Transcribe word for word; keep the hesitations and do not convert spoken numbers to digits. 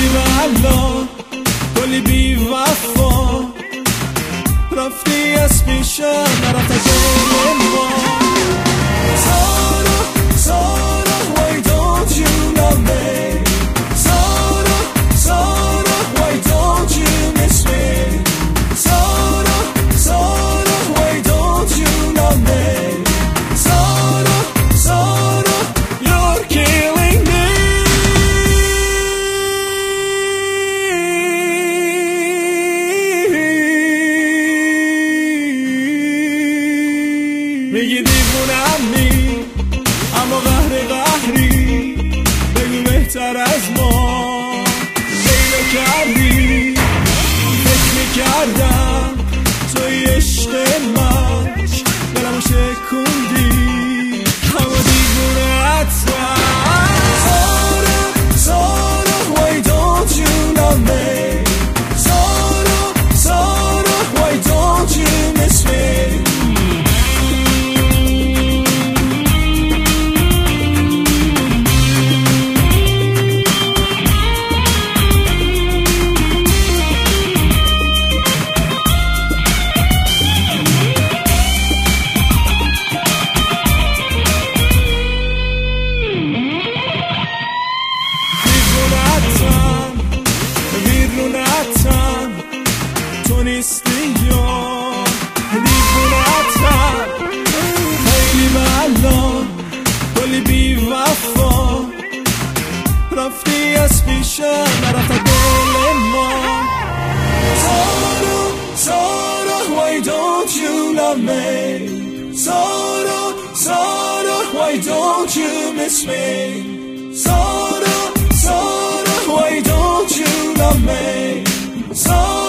والا گلی بی وفا رفتی از پیشم نرفت از دل ما سارا سارا why don't you love me سارا سارا why don't you miss me سارا سارا why don't you love me سارا سارا you're killing me میگی دیوونمی اما قهر قهری بگو بهتر از ما پیدا کردی فکر میکردم توی عشق من دلمو شکوندی اما دیوونتم سارا سارا why don't you love me سارا سارا why don't you miss me دیوونتم تو نیستی یا دیوونتم خیلی ملان گلی بی وفا رفتی از پیشم نرفت دل ما سارا سارا why don't you love me سارا سارا why don't you miss me سارا سارا why don't you love me so